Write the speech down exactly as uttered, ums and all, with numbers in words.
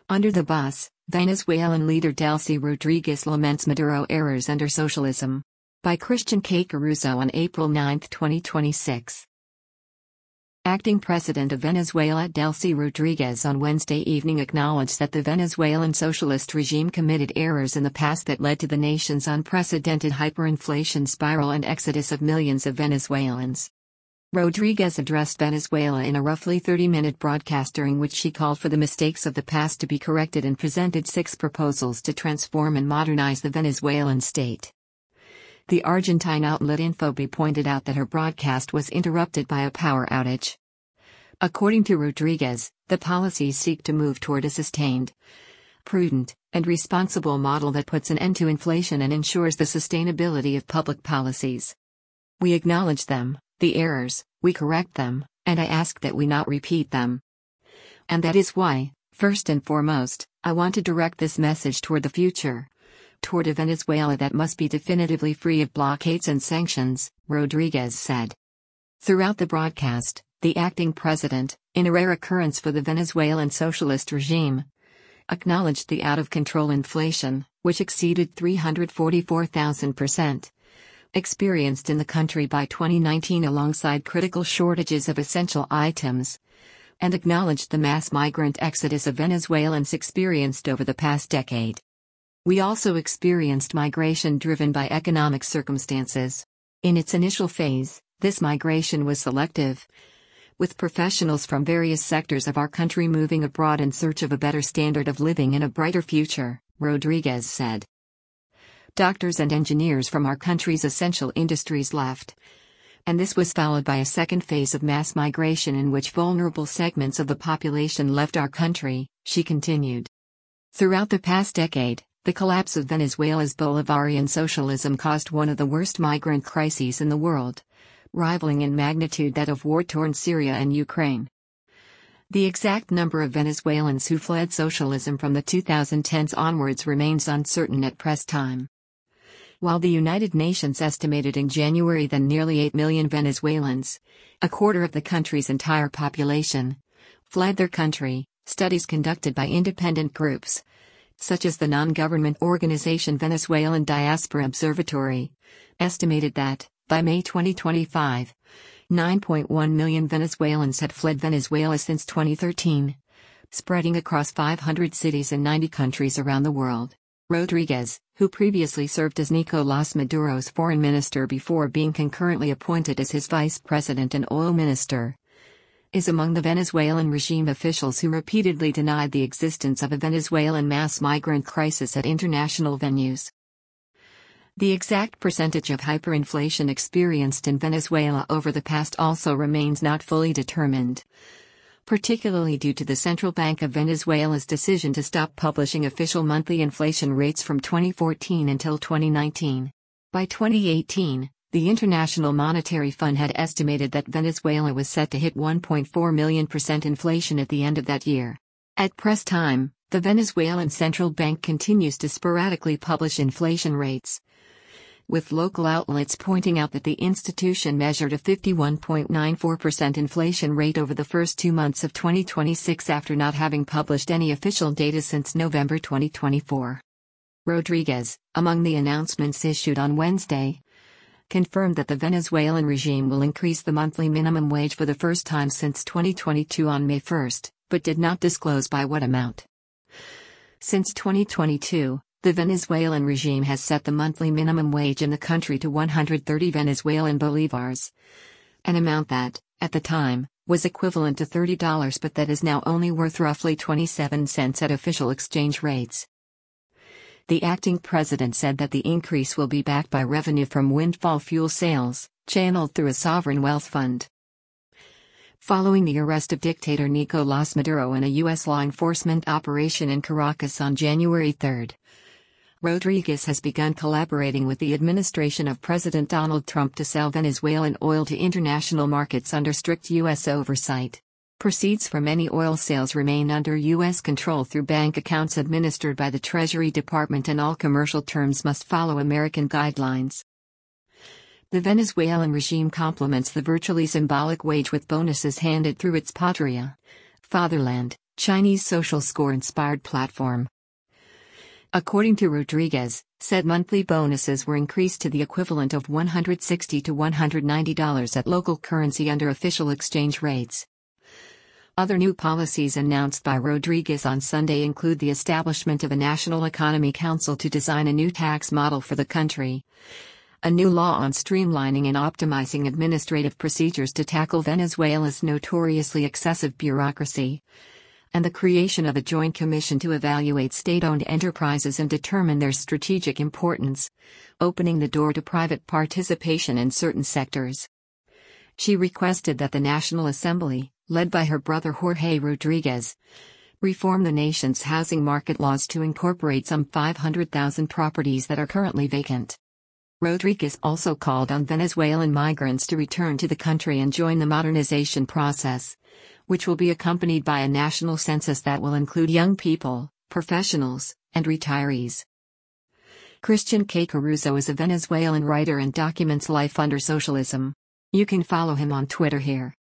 Under the bus, Venezuelan leader Delcy Rodriguez laments Maduro errors under socialism. By Christian K. Caruso on April ninth, twenty twenty-six. Acting President of Venezuela Delcy Rodriguez on Wednesday evening acknowledged that the Venezuelan socialist regime committed errors in the past that led to the nation's unprecedented hyperinflation spiral and exodus of millions of Venezuelans. Rodriguez addressed Venezuela in a roughly thirty-minute broadcast during which she called for the mistakes of the past to be corrected and presented six proposals to transform and modernize the Venezuelan state. The Argentine outlet Infobae pointed out that her broadcast was interrupted by a power outage. According to Rodriguez, the policies seek to move toward a sustained, prudent, and responsible model that puts an end to inflation and ensures the sustainability of public policies. We acknowledge them, the errors, we correct them, and I ask that we not repeat them. And that is why, first and foremost, I want to direct this message toward the future. Toward a Venezuela that must be definitively free of blockades and sanctions, Rodriguez said. Throughout the broadcast, the acting president, in a rare occurrence for the Venezuelan socialist regime, acknowledged the out-of-control inflation, which exceeded three hundred forty-four thousand percent, experienced in the country by twenty nineteen alongside critical shortages of essential items, and acknowledged the mass migrant exodus of Venezuelans experienced over the past decade. We also experienced migration driven by economic circumstances. In its initial phase, this migration was selective, with professionals from various sectors of our country moving abroad in search of a better standard of living and a brighter future, Rodriguez said. Doctors and engineers from our country's essential industries left. And this was followed by a second phase of mass migration in which vulnerable segments of the population left our country, she continued. Throughout the past decade, the collapse of Venezuela's Bolivarian socialism caused one of the worst migrant crises in the world, rivaling in magnitude that of war-torn Syria and Ukraine. The exact number of Venezuelans who fled socialism from the twenty tens onwards remains uncertain at present time. While the United Nations estimated in January that nearly eight million Venezuelans, a quarter of the country's entire population, fled their country, studies conducted by independent groups, such as the non-government organization Venezuelan Diaspora Observatory, estimated that, by May twenty twenty-five, nine point one million Venezuelans had fled Venezuela since twenty thirteen, spreading across five hundred cities in ninety countries around the world. Rodriguez, who previously served as Nicolás Maduro's foreign minister before being concurrently appointed as his vice president and oil minister, is among the Venezuelan regime officials who repeatedly denied the existence of a Venezuelan mass migrant crisis at international venues. The exact percentage of hyperinflation experienced in Venezuela over the past also remains not fully determined, particularly due to the Central Bank of Venezuela's decision to stop publishing official monthly inflation rates from twenty fourteen until twenty nineteen. By twenty eighteen, the International Monetary Fund had estimated that Venezuela was set to hit one point four million percent inflation at the end of that year. At present time, the Venezuelan Central Bank continues to sporadically publish inflation rates, with local outlets pointing out that the institution measured a fifty-one point nine four percent inflation rate over the first two months of twenty twenty-six after not having published any official data since November twenty twenty-four. Rodriguez, among the announcements issued on Wednesday, confirmed that the Venezuelan regime will increase the monthly minimum wage for the first time since twenty twenty-two on May first, but did not disclose by what amount. Since twenty twenty-two, the Venezuelan regime has set the monthly minimum wage in the country to one hundred thirty Venezuelan bolivars, an amount that, at the time, was equivalent to thirty dollars but that is now only worth roughly twenty-seven cents at official exchange rates. The acting president said that the increase will be backed by revenue from windfall fuel sales, channeled through a sovereign wealth fund. Following the arrest of dictator Nicolás Maduro in a U S law enforcement operation in Caracas on January third, Rodriguez has begun collaborating with the administration of President Donald Trump to sell Venezuelan oil to international markets under strict U S oversight. Proceeds from any oil sales remain under U S control through bank accounts administered by the Treasury Department, and all commercial terms must follow American guidelines. The Venezuelan regime complements the virtually symbolic wage with bonuses handed through its patria, fatherland, Chinese social score-inspired platform. According to Rodriguez, said monthly bonuses were increased to the equivalent of one hundred sixty to one hundred ninety dollars at local currency under official exchange rates. Other new policies announced by Rodriguez on Sunday include the establishment of a National Economy Council to design a new tax model for the country, a new law on streamlining and optimizing administrative procedures to tackle Venezuela's notoriously excessive bureaucracy, and the creation of a joint commission to evaluate state-owned enterprises and determine their strategic importance, opening the door to private participation in certain sectors. She requested that the National Assembly, led by her brother Jorge Rodriguez, reform the nation's housing market laws to incorporate some five hundred thousand properties that are currently vacant. Rodriguez also called on Venezuelan migrants to return to the country and join the modernization process, which will be accompanied by a national census that will include young people, professionals, and retirees. Christian K. Caruso is a Venezuelan writer and documents life under socialism. You can follow him on Twitter here.